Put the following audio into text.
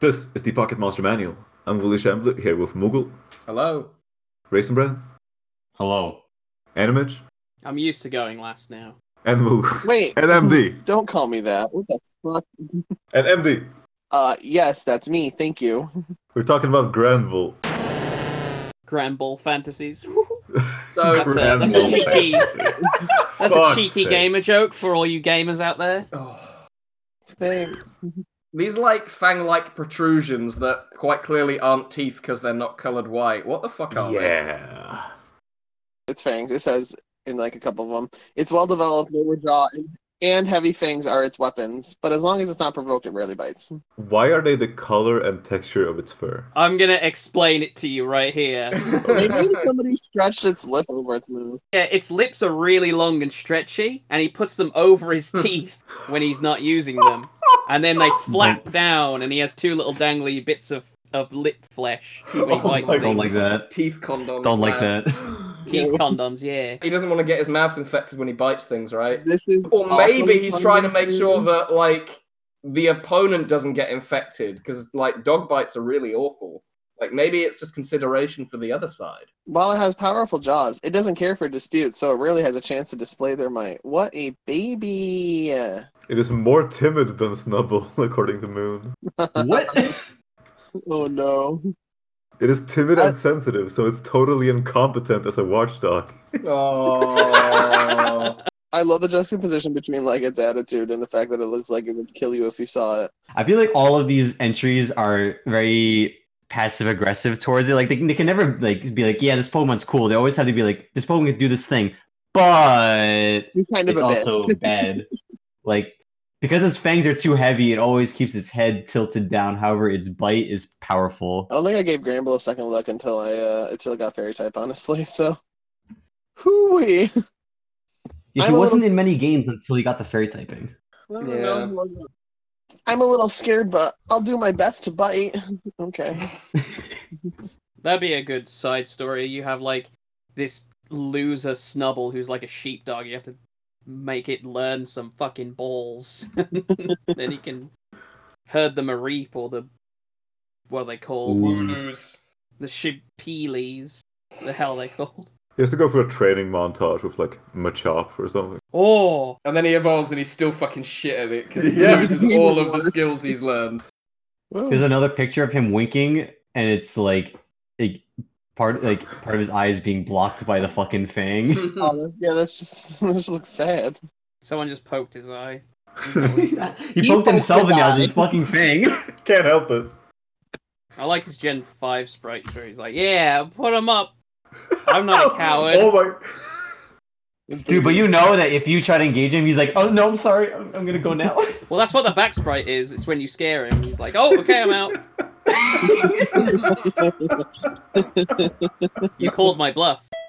This is the Pocket Monster Manual. I'm Willie Shambler here with Moogle, Hello. Raisin Bran, Hello. Animage, I'm used to going last now. and Moogle. Wait, And MD. don't call me that. What the fuck? And MD. Yes, that's me. Thank you. We're talking about Granville. Granbull Fantasies. So That's Granville. a cheeky, that's a Fuck's cheeky sake. gamer joke for all you gamers out there. Thanks. these fang-like protrusions that quite clearly aren't teeth because they're not colored white. What the fuck are they? Yeah. It's fangs. It says in like a couple of them. It's well developed, lower jaw, and heavy fangs are its weapons. But as long as it's not provoked, it rarely bites. Why are they the color and texture of its fur? I'm gonna explain it to you right here. Maybe somebody stretched its lip over its mouth. Yeah, its lips are really long and stretchy, and he puts them over his teeth when he's not using them. And then they flap down, and he has two little dangly bits of lip flesh when he Oh bites my things. Don't like that. Teeth condoms. Don't like lads. that. Teeth condoms, yeah. He doesn't want to get his mouth infected when he bites things, right? This is Or awesome maybe he's trying to make fun. sure that the opponent doesn't get infected because dog bites are really awful. Maybe it's just consideration for the other side. While it has powerful jaws, it doesn't care for disputes, so it really has a chance to display their might. What a baby! It is more timid than Snubble, according to Moon. What? Oh no. It is timid and sensitive, so it's totally incompetent as a watchdog. Oh. I love the juxtaposition between its attitude and the fact that it looks like it would kill you if you saw it. I feel like all of these entries are very passive aggressive towards it. Like they can never be like, yeah, this Pokemon's cool. They always have to be like, this Pokemon can do this thing, but He's kind of it's a bit. also bad. Because its fangs are too heavy, it always keeps its head tilted down. However, its bite is powerful. I don't think I gave Granbull a second look until I got Fairy type, honestly. So, hooey. Yeah, he I'm a wasn't little- in many games until he got the fairy typing. Yeah. I'm a little scared, but I'll do my best to bite. Okay. That'd be a good side story. You have this loser Snubble who's like a sheepdog. You have to make it learn some fucking balls. Then he can herd them a reap or what are they called? Woos. The Shipeles. The hell are they called? He has to go for a training montage with, Machop or something. Oh! And then he evolves and he's still fucking shit at it because he Yeah. uses all of the skills he's learned. Whoa. There's another picture of him winking, and it's part of his eyes being blocked by the fucking fang. Oh, yeah, that just looks sad. Someone just poked his eye. He poked himself his in the eye with eye. his fucking fang. Can't help it. I like his Gen 5 sprites where he's like, yeah, put him up. I'm not a coward. Oh my... Dude, but you know that if you try to engage him, he's like, oh no, I'm sorry, I'm gonna go now. Well, that's what the back sprite is. It's when you scare him. He's like, oh, okay, I'm out. You called my bluff.